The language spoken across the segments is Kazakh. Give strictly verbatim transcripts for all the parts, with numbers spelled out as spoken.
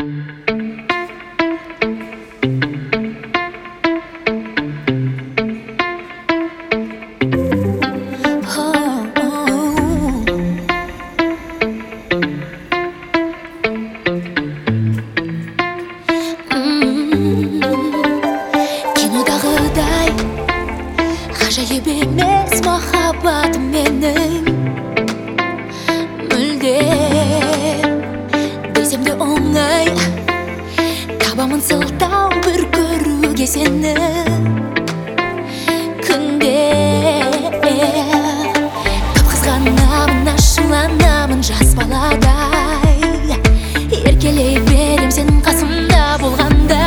Ғажайып емес махаббатым менің мүлде десем де оңай табамын сылтау бір көруге сені күнде тап қызғанамын ашуланамын жас баладай еркелей берем сен қасымда болғанда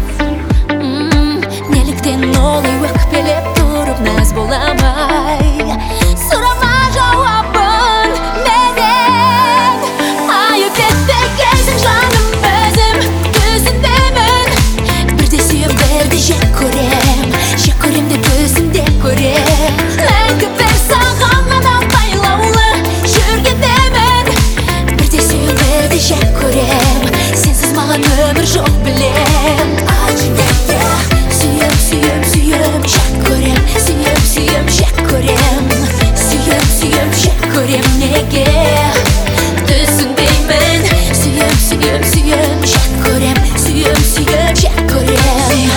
неліктен олай өкпелеп тұрып наз боламай сұрама жауабын менен айып етпегейсің жаным өзім түсіндемін бірде сүйем бірде жек көрем жек көрем де көзімде көрем мәңгі бір саған ғана байлаулы жүргендемін бірде сүйем бірде жек көрем сенсіз маған өмір жоқ білем Сүйем, сүйем, сүйем, жек көрем Сүйем, сүйем, жек көрем Сүйем, сүйем, жек көрем неге түсінбеймін Сүйем, сүйем, сүйем, жек көрем Сүйем, сүйем, жек көрем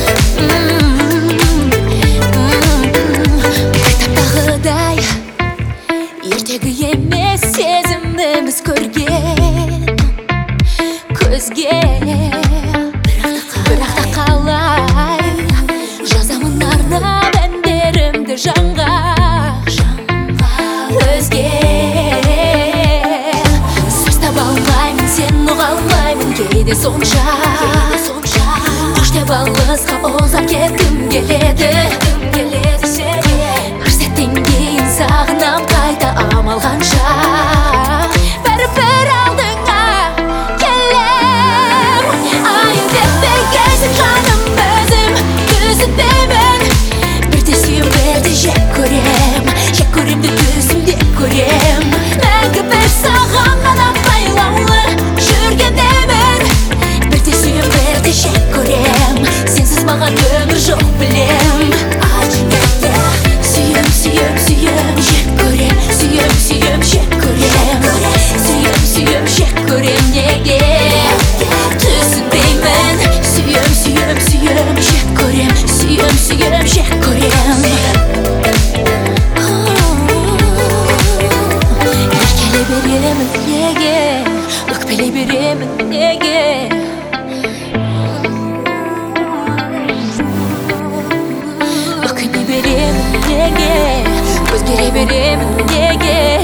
Кітаптағыдай ертегі емес сезіміміз көрген көзге бірақ та қалай жазамын арнап әндерімді жанға өзге сөз таба алмаймын сен ұға алмаймын кейде сонша қош деп алысқа ұзап кеткім келеді бір сәттен кейін сағынам қайта амал қанша бәрібір алдыңа келем айып етпегейсің жаным өзім түсіндемін бірде сүйем бірде жек көрем жек көрем де көзімде көрем мәңгі бір саған ғана байлаулы жүргендемін бірде сүйем бірде жек көрем сенсіз маған өмір жоқ білем Сүйем, сүйем, сүйем, жек көрем Сүйем, сүйем, жек көрем Сүйем, сүйем, жек көрем неге түсінбеймін Сүйем, сүйем, сүйем, жек көрем Сүйем, сүйем, жек көрем Еркелей беремін неге өкпелей беремін неге өкіне беремін неге өзгере беремін неге